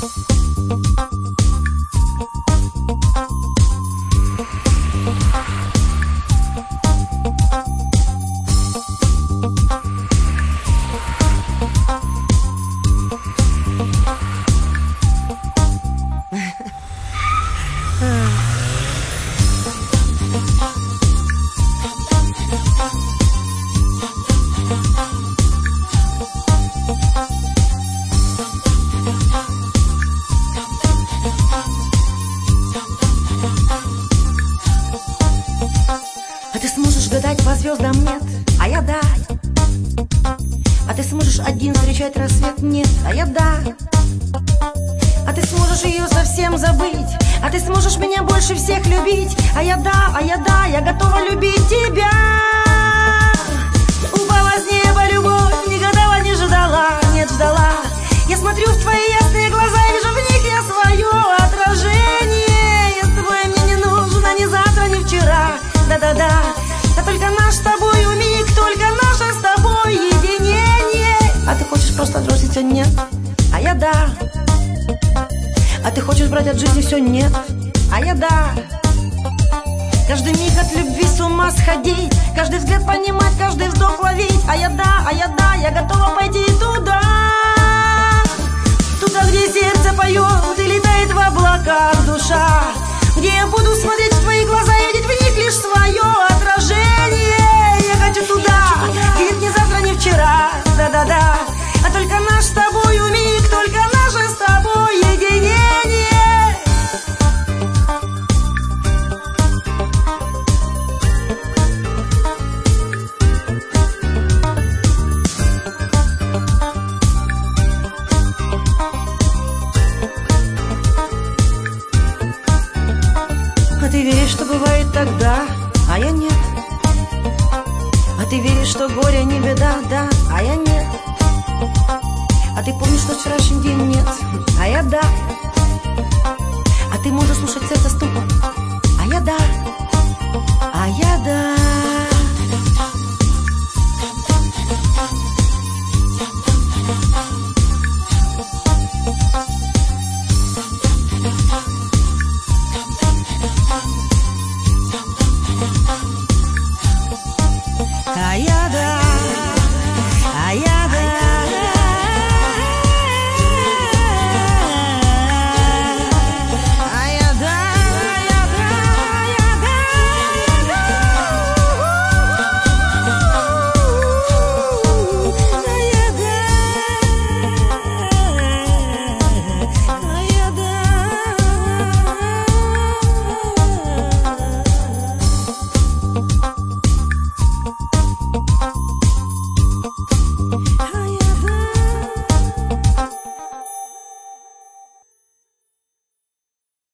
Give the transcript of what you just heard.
А ты сможешь гадать по звездам, нет, а я да. А ты сможешь один встречать рассвет, нет, а я да. А ты сможешь ее совсем забыть, а ты сможешь меня больше всех любить, а я да, я готова любить тебя. Упала с неба любовь, не гадала, не ждала, нет, ждала. Я смотрю в твои ясные глаза и вижу в них я свое отражение. Я с тобой, мне не нужно ни завтра, ни вчера. Да-да-да, да только наш с тобой миг, только наше с тобой единение. А ты хочешь просто отбросить все, нет, а я да. А ты хочешь брать от жизни все, нет, а я да. Каждый миг от любви с ума сходить, каждый взгляд понимать, каждый вздох ловить. А я да, я готова пойти туда. Туда, где сердце поет и летает в облаках душа, где я буду смотреть в твои глаза и видеть в них лишь свое отражение. Я хочу туда, где нет ни завтра, ни вчера, да-да-да. А только наш с тобой миг, только наше с тобой единение. А ты веришь, что бывает тогда, а я нет. А ты веришь, что горе не беда, да, а я нет. А ты помнишь, что вчерашний день нет, а я да. А ты можешь слушать сердце стук, а я да.